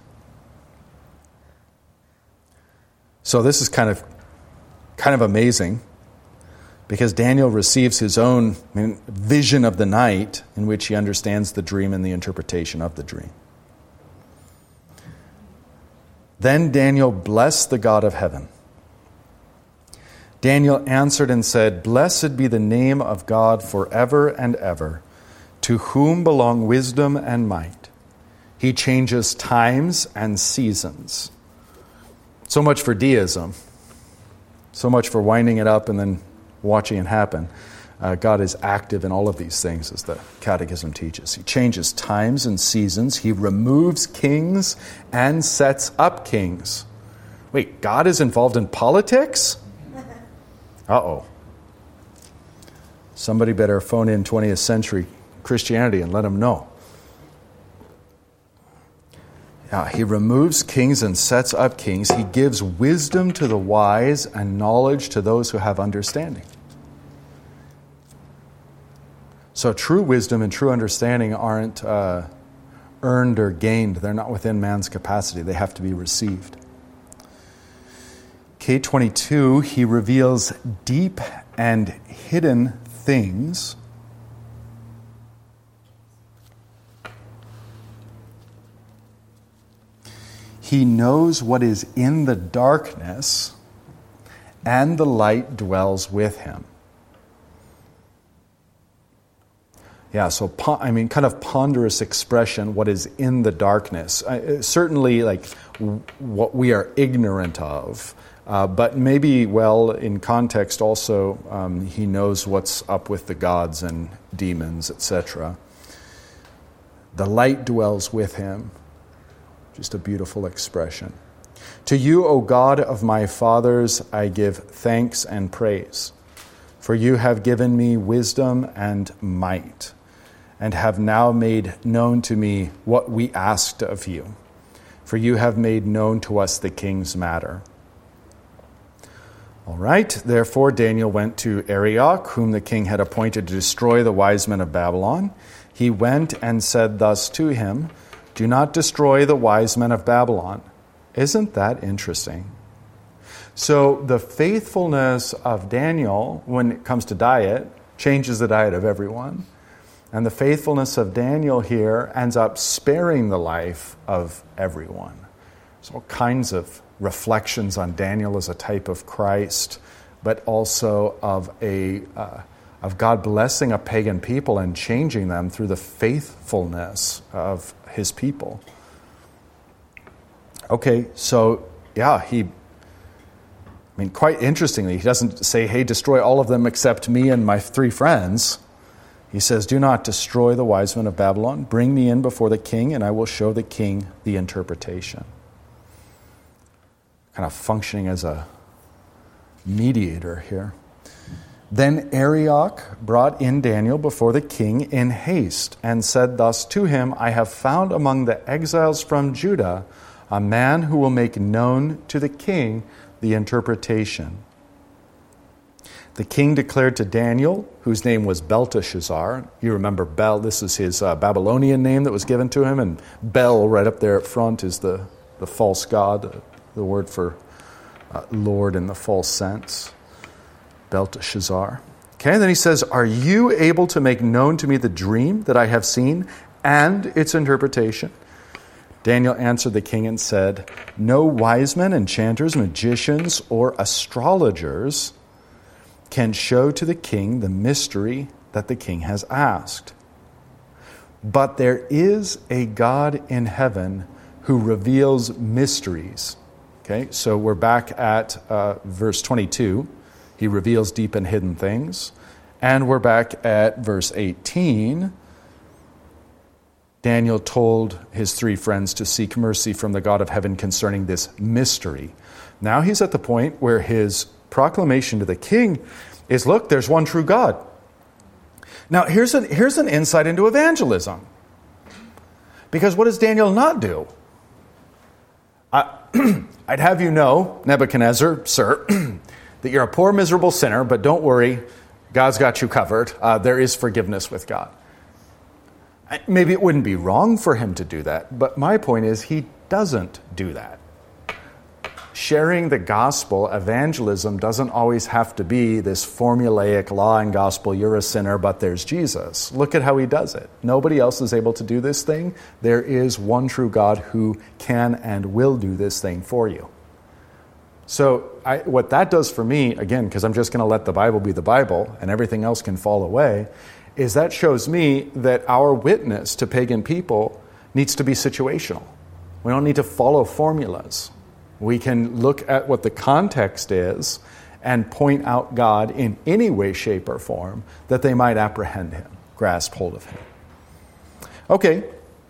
So this is kind of amazing, because Daniel receives his own vision of the night in which he understands the dream and the interpretation of the dream. Then Daniel blessed the God of heaven. Daniel answered and said, "Blessed be the name of God forever and ever, to whom belong wisdom and might. He changes times and seasons." So much for deism. So much for winding it up and then watching it happen. God is active in all of these things, as the Catechism teaches. He changes times and seasons. He removes kings and sets up kings. Wait, God is involved in politics? Uh-oh. Somebody better phone in 20th century Christianity and let them know. He removes kings and sets up kings. He gives wisdom to the wise and knowledge to those who have understanding. So true wisdom and true understanding aren't earned or gained. They're not within man's capacity. They have to be received. K22, he reveals deep and hidden things. He knows what is in the darkness, and the light dwells with him. Yeah, so kind of ponderous expression, what is in the darkness. Certainly like what we are ignorant of, but maybe, in context also, he knows what's up with the gods and demons, etc. The light dwells with him. Just a beautiful expression. To you, O God of my fathers, I give thanks and praise, for you have given me wisdom and might, and have now made known to me what we asked of you, for you have made known to us the king's matter. All right, therefore Daniel went to Arioch, whom the king had appointed to destroy the wise men of Babylon. He went and said thus to him, "Do not destroy the wise men of Babylon." Isn't that interesting? So the faithfulness of Daniel, when it comes to diet, changes the diet of everyone. And the faithfulness of Daniel here ends up sparing the life of everyone. There's all kinds of reflections on Daniel as a type of Christ, but also of God blessing a pagan people and changing them through the faithfulness of his people. Okay, so quite interestingly, he doesn't say, "Hey, destroy all of them except me and my 3 friends." He says, "Do not destroy the wise men of Babylon. Bring me in before the king, and I will show the king the interpretation." Kind of functioning as a mediator here. Then Arioch brought in Daniel before the king in haste and said thus to him, "I have found among the exiles from Judah a man who will make known to the king the interpretation." The king declared to Daniel, whose name was Belteshazzar. You remember Bel, this is his Babylonian name that was given to him, and Bel right up there at front is the false god, the word for Lord in the false sense. Belteshazzar. Okay, then he says, "Are you able to make known to me the dream that I have seen and its interpretation?" Daniel answered the king and said, "No wise men, enchanters, magicians, or astrologers can show to the king the mystery that the king has asked. But there is a God in heaven who reveals mysteries. Okay, so we're back at verse 22. He reveals deep and hidden things. And we're back at verse 18. Daniel told his 3 friends to seek mercy from the God of heaven concerning this mystery. Now he's at the point where his proclamation to the king is, look, there's one true God. Now here's an insight into evangelism. Because what does Daniel not do? I'd have you know, Nebuchadnezzar, sir, that you're a poor, miserable sinner, but don't worry, God's got you covered. There is forgiveness with God. Maybe it wouldn't be wrong for him to do that, but my point is he doesn't do that. Sharing the gospel, evangelism, doesn't always have to be this formulaic law and gospel, you're a sinner, but there's Jesus. Look at how he does it. Nobody else is able to do this thing. There is one true God who can and will do this thing for you. So what that does for me, again, because I'm just going to let the Bible be the Bible and everything else can fall away, is that shows me that our witness to pagan people needs to be situational. We don't need to follow formulas. We can look at what the context is and point out God in any way, shape, or form that they might apprehend him, grasp hold of him. Okay.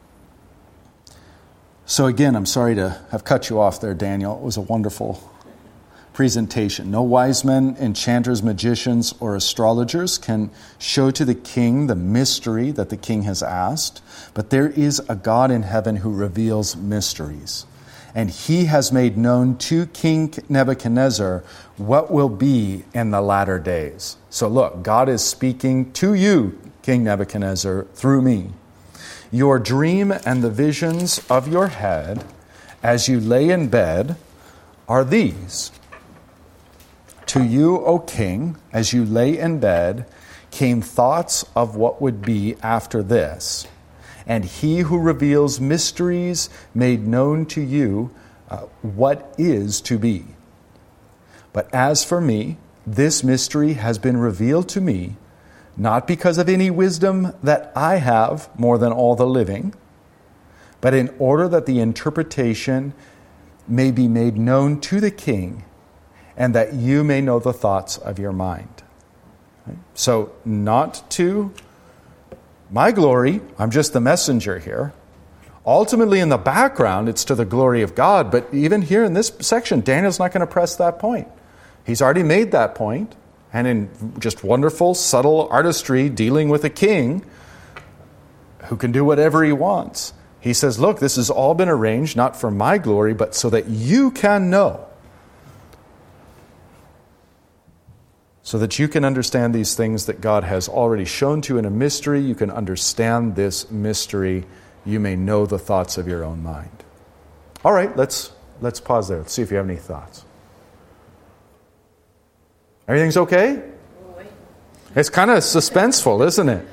So again, I'm sorry to have cut you off there, Daniel. It was a wonderful presentation. No wise men, enchanters, magicians, or astrologers can show to the king the mystery that the king has asked, but there is a God in heaven who reveals mysteries. And he has made known to King Nebuchadnezzar what will be in the latter days. So look, God is speaking to you, King Nebuchadnezzar, through me. Your dream and the visions of your head as you lay in bed are these. To you, O king, as you lay in bed, came thoughts of what would be after this. And he who reveals mysteries made known to you what is to be. But as for me, this mystery has been revealed to me, not because of any wisdom that I have more than all the living, but in order that the interpretation may be made known to the king, and that you may know the thoughts of your mind. Okay? So, not to my glory, I'm just the messenger here. Ultimately, in the background, it's to the glory of God. But even here in this section, Daniel's not going to press that point. He's already made that point. And in just wonderful, subtle artistry, dealing with a king who can do whatever he wants, he says, look, this has all been arranged, not for my glory, but so that you can know. So that you can understand these things that God has already shown to you in a mystery. You can understand this mystery. You may know the thoughts of your own mind. All right, let's pause there. Let's see if you have any thoughts. Everything's okay? It's kind of suspenseful, isn't it?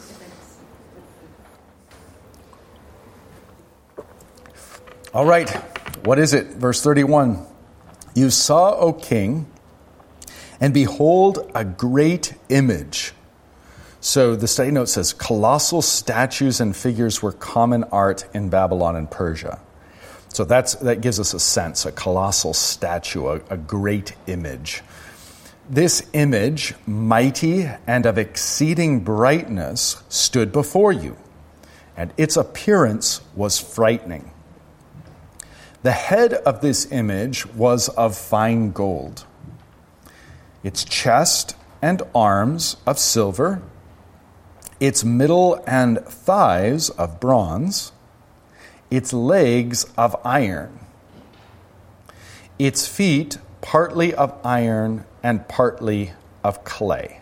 All right, what is it? Verse 31. You saw, O king, and behold, a great image. So the study note says, colossal statues and figures were common art in Babylon and Persia. So that gives us a sense, a colossal statue, a great image. This image, mighty and of exceeding brightness, stood before you, and its appearance was frightening. The head of this image was of fine gold, its chest and arms of silver, its middle and thighs of bronze, its legs of iron, its feet partly of iron and partly of clay.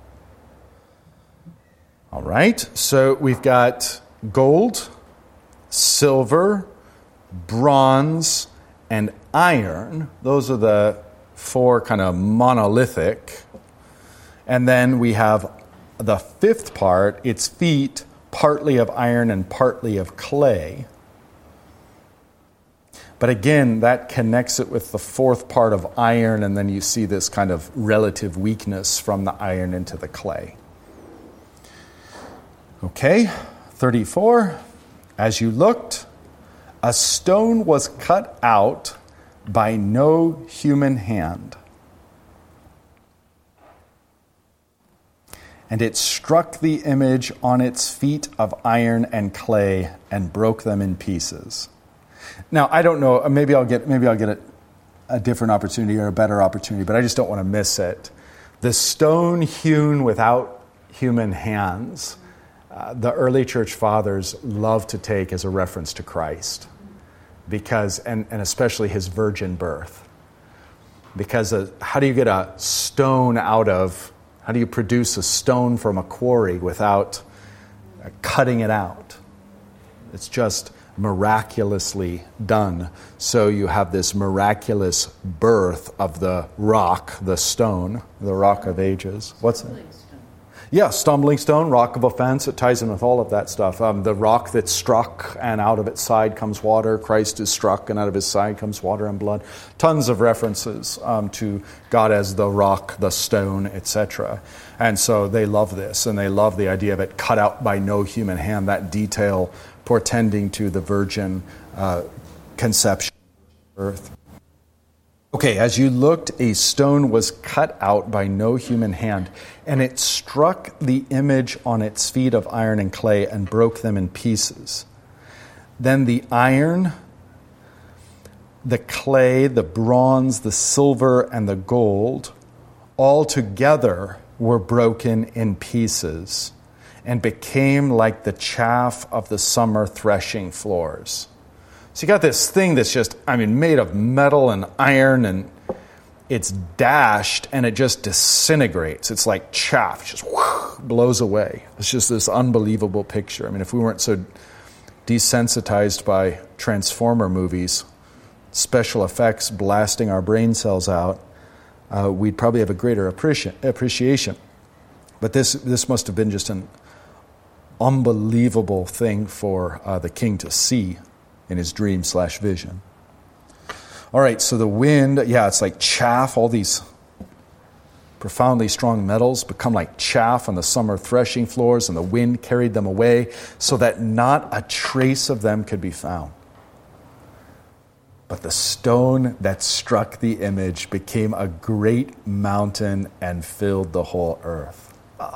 All right, so we've got gold, silver, bronze, and iron. Those are the four kind of monolithic. And then we have the fifth part, its feet, partly of iron and partly of clay. But again, that connects it with the fourth part of iron, and then you see this kind of relative weakness from the iron into the clay. Okay, 34. As you looked, a stone was cut out by no human hand, and it struck the image on its feet of iron and clay and broke them in pieces. Now, I don't know, maybe I'll get a different opportunity or a better opportunity, but I just don't want to miss it. The stone hewn without human hands, the early church fathers love to take as a reference to Christ, because, and especially his virgin birth. Because how do you get a stone how do you produce a stone from a quarry without cutting it out? It's just miraculously done. So you have this miraculous birth of the rock, the stone, the rock of ages. What's that? Yeah, stumbling stone, rock of offense. It ties in with all of that stuff. The rock that's struck and out of its side comes water. Christ is struck and out of his side comes water and blood. Tons of references to God as the rock, the stone, etc. And so they love this, and they love the idea of it cut out by no human hand, that detail portending to the virgin conception of earth. Okay, as you looked, a stone was cut out by no human hand, and it struck the image on its feet of iron and clay and broke them in pieces. Then the iron, the clay, the bronze, the silver, and the gold all together were broken in pieces and became like the chaff of the summer threshing floors. So you got this thing that's just, made of metal and iron, and it's dashed and it just disintegrates. It's like chaff, just blows away. It's just this unbelievable picture. If we weren't so desensitized by Transformer movies, special effects blasting our brain cells out, we'd probably have a greater appreciation. But this must have been just an unbelievable thing for the king to see in his dream/vision. All right, so the wind, it's like chaff. All these profoundly strong metals become like chaff on the summer threshing floors, and the wind carried them away so that not a trace of them could be found. But the stone that struck the image became a great mountain and filled the whole earth.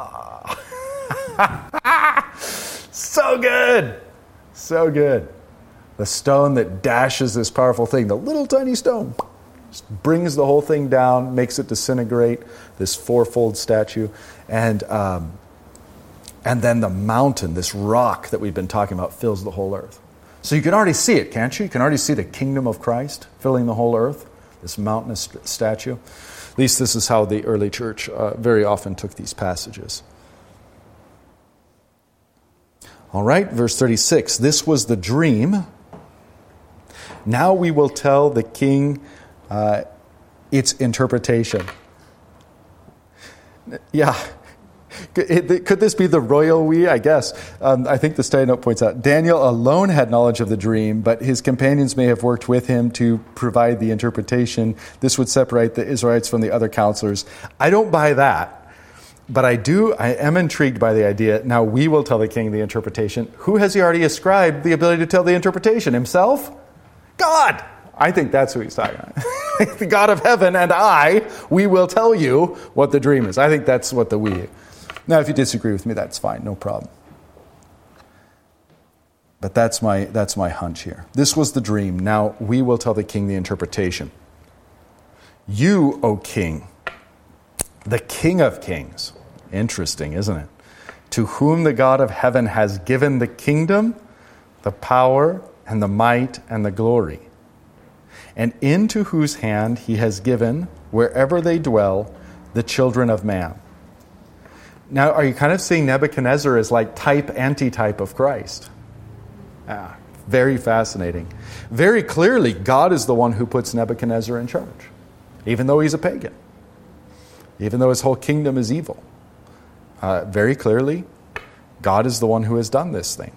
So good! So good. The stone that dashes this powerful thing, the little tiny stone, just brings the whole thing down, makes it disintegrate, this fourfold statue. And then the mountain, this rock that we've been talking about, fills the whole earth. So you can already see it, can't you? You can already see the kingdom of Christ filling the whole earth, this mountainous statue. At least this is how the early church very often took these passages. All right, verse 36. This was the dream. Now we will tell the king its interpretation. Yeah. Could this be the royal we? I guess. I think the study note points out, Daniel alone had knowledge of the dream, but his companions may have worked with him to provide the interpretation. This would separate the Israelites from the other counselors. I don't buy that. But I am intrigued by the idea, now we will tell the king the interpretation. Who has he already ascribed the ability to tell the interpretation? Himself? God! I think that's who he's talking about. The God of heaven and we will tell you what the dream is. I think that's what the we. Now, if you disagree with me, that's fine, no problem. But that's my hunch here. This was the dream. Now we will tell the king the interpretation. You, O king, the King of Kings. Interesting, isn't it? To whom the God of heaven has given the kingdom, the power, and the might, and the glory. And into whose hand he has given, wherever they dwell, the children of man. Now, are you kind of seeing Nebuchadnezzar as like type, antitype of Christ? Very fascinating. Very clearly, God is the one who puts Nebuchadnezzar in charge, even though he's a pagan. Even though his whole kingdom is evil. Very clearly, God is the one who has done this thing.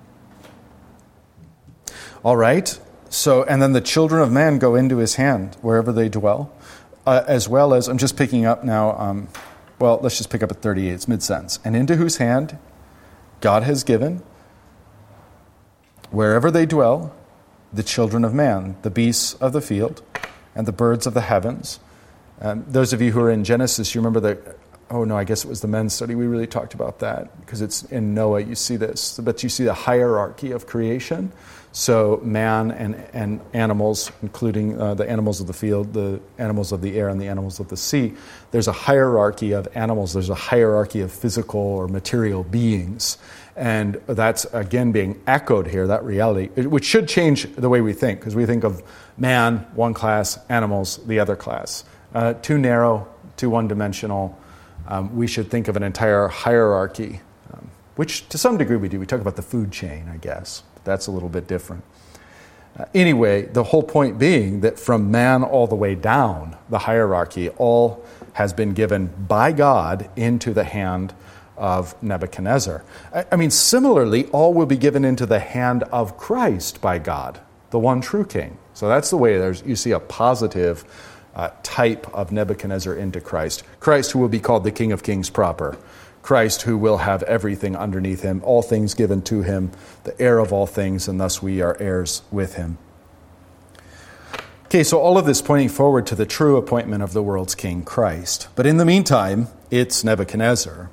All right, so, and then the children of man go into his hand, wherever they dwell, as well as, I'm just picking up now, let's just pick up at 38, it's mid-sentence. And into whose hand God has given, wherever they dwell, the children of man, the beasts of the field, and the birds of the heavens. Those of you who are in Genesis, you remember I guess it was the men's study. We really talked about that because it's in Noah, you see this. But you see the hierarchy of creation. So man and animals, including the animals of the field, the animals of the air, and the animals of the sea. There's a hierarchy of animals. There's a hierarchy of physical or material beings. And that's, again, being echoed here, that reality, which should change the way we think, because we think of man, one class, animals, the other class. Too narrow, too one-dimensional. We should think of an entire hierarchy, which to some degree we do. We talk about the food chain, I guess. But that's a little bit different. Anyway, the whole point being that from man all the way down, the hierarchy, all has been given by God into the hand of Nebuchadnezzar. I mean, similarly, all will be given into the hand of Christ by God, the one true king. So that's the way you see a positive type of Nebuchadnezzar into Christ. Christ who will be called the King of Kings proper. Christ who will have everything underneath him, all things given to him, the heir of all things, and thus we are heirs with him. Okay, so all of this pointing forward to the true appointment of the world's king, Christ. But in the meantime, it's Nebuchadnezzar.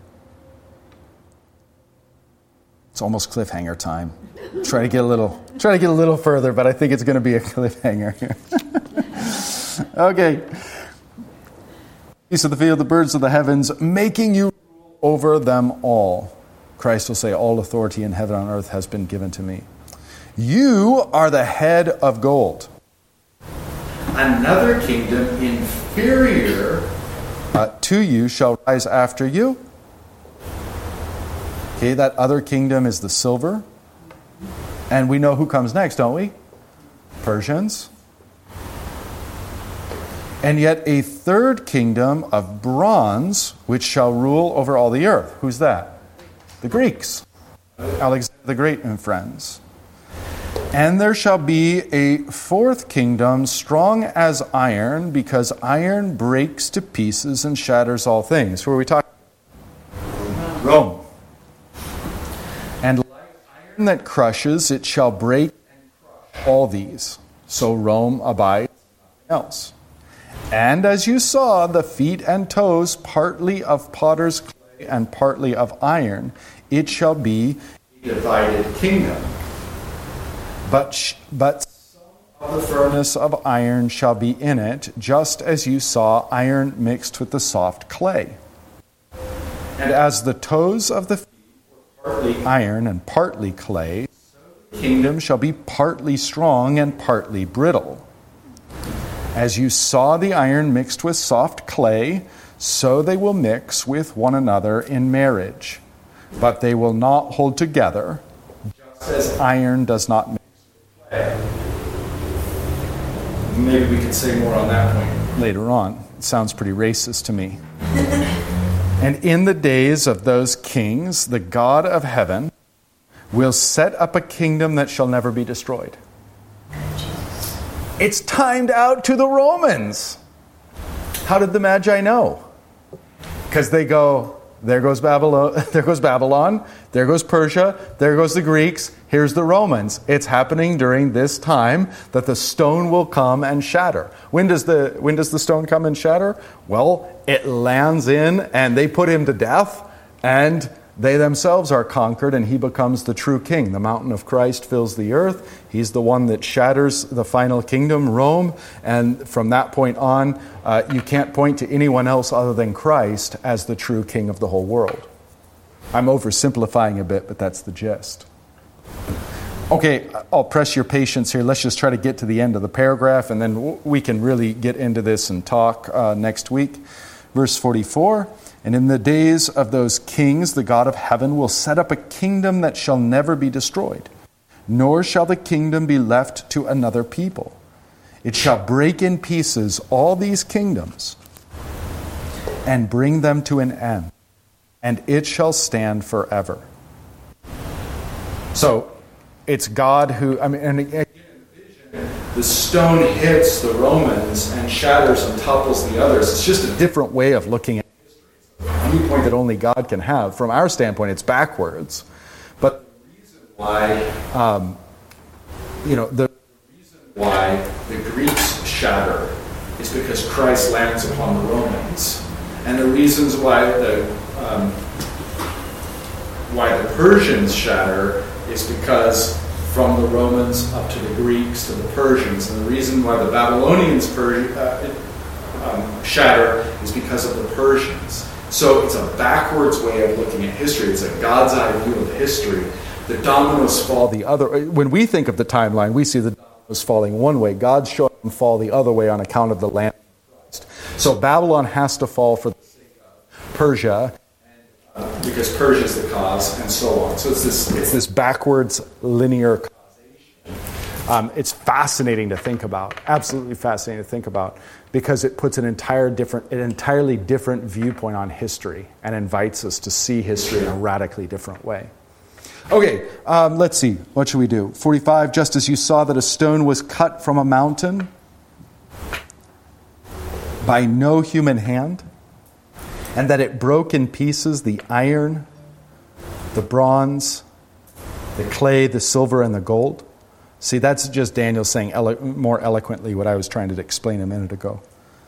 It's almost cliffhanger time. Try to get a little further, but I think it's going to be a cliffhanger here. Okay. Beasts of the field, the birds of the heavens, making you rule over them all. Christ will say, all authority in heaven and on earth has been given to me. You are the head of gold. Another kingdom inferior to you shall rise after you. Okay, that other kingdom is the silver. And we know who comes next, don't we? Persians. And yet a third kingdom of bronze, which shall rule over all the earth. Who's that? The Greeks. Alexander the Great and friends. And there shall be a fourth kingdom, strong as iron, because iron breaks to pieces and shatters all things. Who are we talking about? Rome. And like iron that crushes, it shall break and crush all these. So Rome abides, nothing else. And as you saw, the feet and toes, partly of potter's clay and partly of iron, it shall be a divided kingdom. But some of the furnace of iron shall be in it, just as you saw iron mixed with the soft clay. And as the toes of the feet were partly iron and partly clay, so the kingdom shall be partly strong and partly brittle. As you saw the iron mixed with soft clay, so they will mix with one another in marriage. But they will not hold together, just as iron does not mix with clay. Maybe we could say more on that point later on. It sounds pretty racist to me. And in the days of those kings, the God of heaven will set up a kingdom that shall never be destroyed. It's timed out to the Romans. How did the Magi know? Because they go, there goes Babylon, there goes Persia, there goes the Greeks, here's the Romans. It's happening during this time that the stone will come and shatter. When does the stone come and shatter? Well, it lands in and they put him to death, and they themselves are conquered, and he becomes the true king. The mountain of Christ fills the earth. He's the one that shatters the final kingdom, Rome. And from that point on, you can't point to anyone else other than Christ as the true king of the whole world. I'm oversimplifying a bit, but that's the gist. Okay, I'll press your patience here. Let's just try to get to the end of the paragraph, and then we can really get into this and talk next week. Verse 44. And in the days of those kings, the God of heaven will set up a kingdom that shall never be destroyed, nor shall the kingdom be left to another people. It shall break in pieces all these kingdoms and bring them to an end, and it shall stand forever. So it's God who, and again, the stone hits the Romans and shatters and topples the others. It's just a different way of looking at a viewpoint that only God can have. From our standpoint, it's backwards. But the reason why, the Greeks shatter is because Christ lands upon the Romans. And the reasons why the Persians shatter is because from the Romans up to the Greeks to the Persians. And the reason why the Babylonians shatter is because of the Persians. So it's a backwards way of looking at history. It's a God's eye view of history. The dominoes fall the other. When we think of the timeline, we see the dominoes falling one way. God's showing them fall the other way on account of the land of Christ. So Babylon has to fall for the sake of Persia, because Persia is the cause, and so on. So it's this backwards linear causation. It's fascinating to think about. Absolutely fascinating to think about, because it puts an entirely different viewpoint on history and invites us to see history in a radically different way. Okay, let's see. What should we do? 45, just as you saw that a stone was cut from a mountain by no human hand, and that it broke in pieces the iron, the bronze, the clay, the silver, and the gold. See, that's just Daniel saying more eloquently what I was trying to explain a minute ago.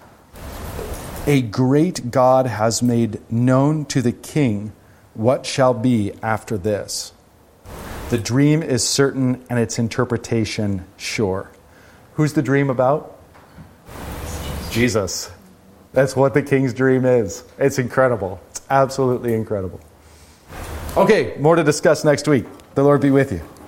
A great God has made known to the king what shall be after this. The dream is certain and its interpretation sure. Who's the dream about? Jesus. That's what the king's dream is. It's incredible. It's absolutely incredible. Okay, more to discuss next week. The Lord be with you.